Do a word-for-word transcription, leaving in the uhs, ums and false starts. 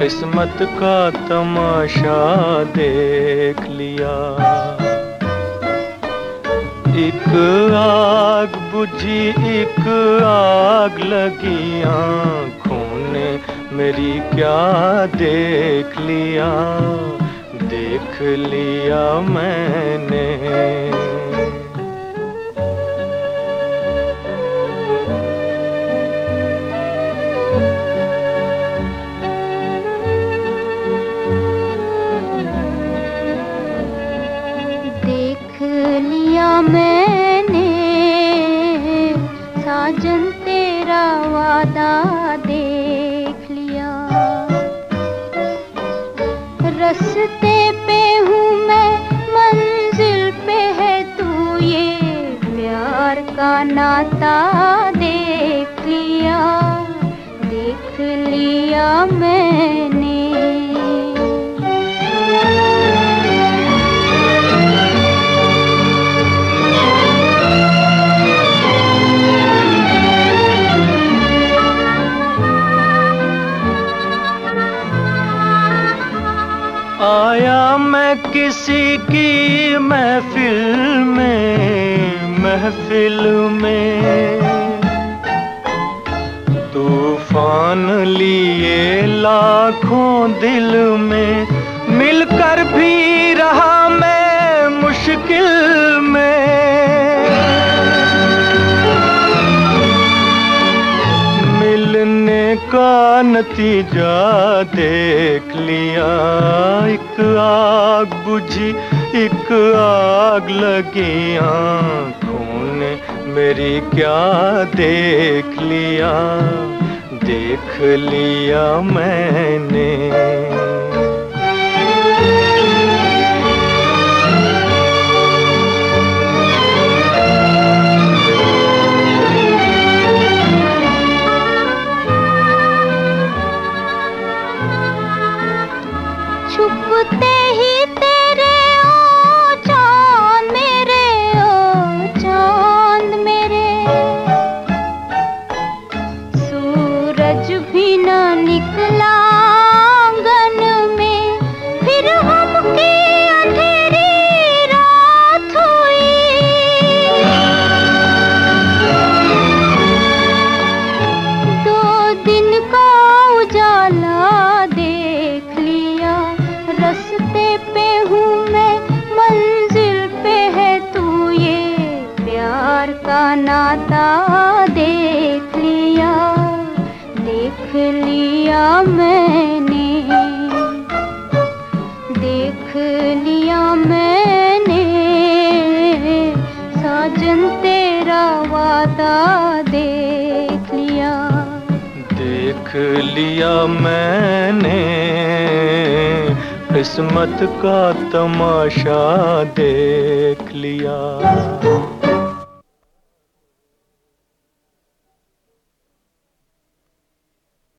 किस्मत का तमाशा देख लिया। एक आग बुझी एक आग लगी आँखों ने मेरी क्या देख लिया, देख लिया मैंने। मैंने साजन तेरा वादा देख लिया। रस्ते पे हूँ मैं मंजिल पे है तू, ये प्यार का नाता देख लिया, देख लिया मैंने। आया मैं किसी की महफिल में, महफिल में तूफान लिए लाखों दिल में, मिलकर भी रहा मैं मुश्किल में। मिलने का नतीजा देख लिया, एक आग बुझी एक आग लगी आँखों ने मेरी क्या देख लिया, देख लिया मैंने। छुपते ही तेरे ओ चांद मेरे, ओ चांद मेरे, सूरज भी न निकला आंगन में, फिर हमकी अंधेरी रात हुई। दो दिन का उजाला देख लिया, रस्ते पे हूँ मैं मंजिल पे है तू, ये प्यार का नाता देख लिया, देख लिया मैंने, देख लिया मैंने। साजन तेरा वादा देख लिया, देख लिया मैंने। किस्मत का तमाशा देख लिया।